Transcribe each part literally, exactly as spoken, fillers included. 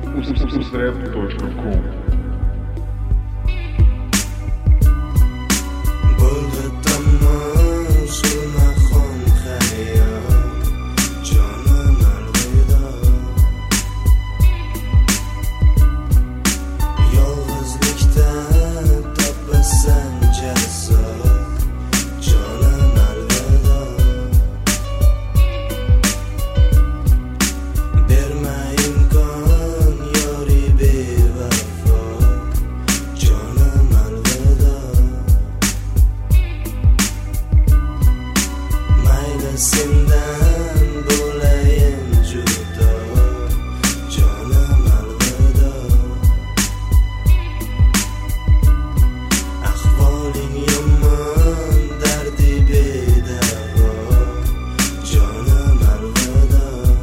uzrep точка ком. Sendan bo'layin judo, jonim alvido. Ahvoling yomon, dardi bedavo, jonim alvido.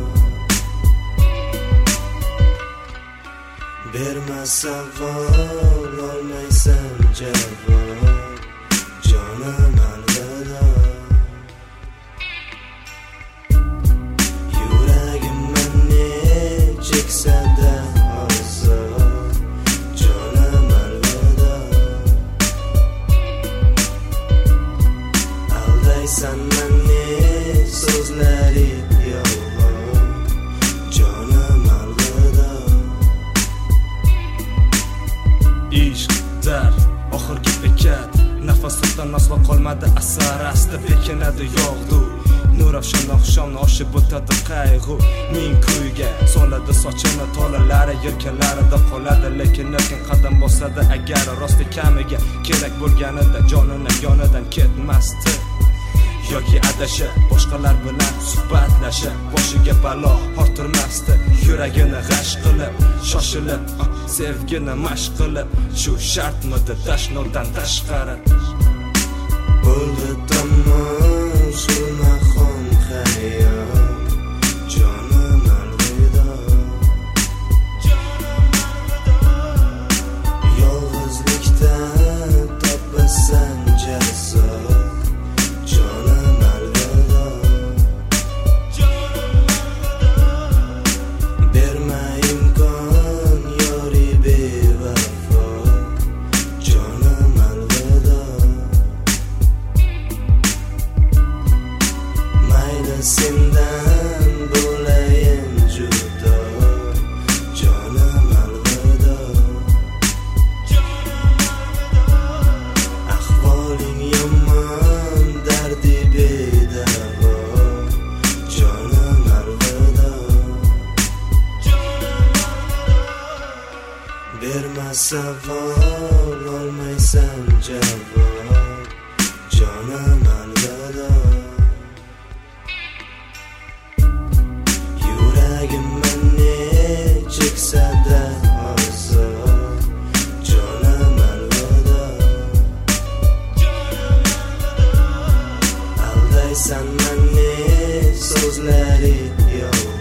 Berma savol, olmaysan javob, jonim alvido. Sada hozir jonim alvido. Aldaysan meni, so'zlaring yolg'on, jonim alvido. Ishq dar oxirgi bekat, nafasdan aslo qolmadi asar, asti bekinadi yog'du. Nurafshon oqshomni oshib o'tadi qayg'u, ming kuyga soladi sochini tolalari, yelkanlarida qoladi, lekin erkin qadam bosadi agar rost ekaniga kerak bo'lganida jonini yonidan ketmasdi. Yoki adasha boshqalar bilan suhbatlasha, boshiga balo orttirmasdi, yuragini g'ash qilib, shoshilib, sevgini mashq qilib, shu shartmidi dashnodan tashqari. Bo'ldi tamom zulmaxon xayol, jonim alvido. Yolg'izlikda topasan jazo, jonim alvido. Berma imkon yori bevafo, jonim alvido. Sendan bo'layin judo, jonim alvido. Ahvoling yomon, dardi bedavo, jonim alvido. Berma savol, olmaysan javob, jonim alvido. Sada hozir jonim alvido. Aldaysan meni, so'zlaring yolg'on.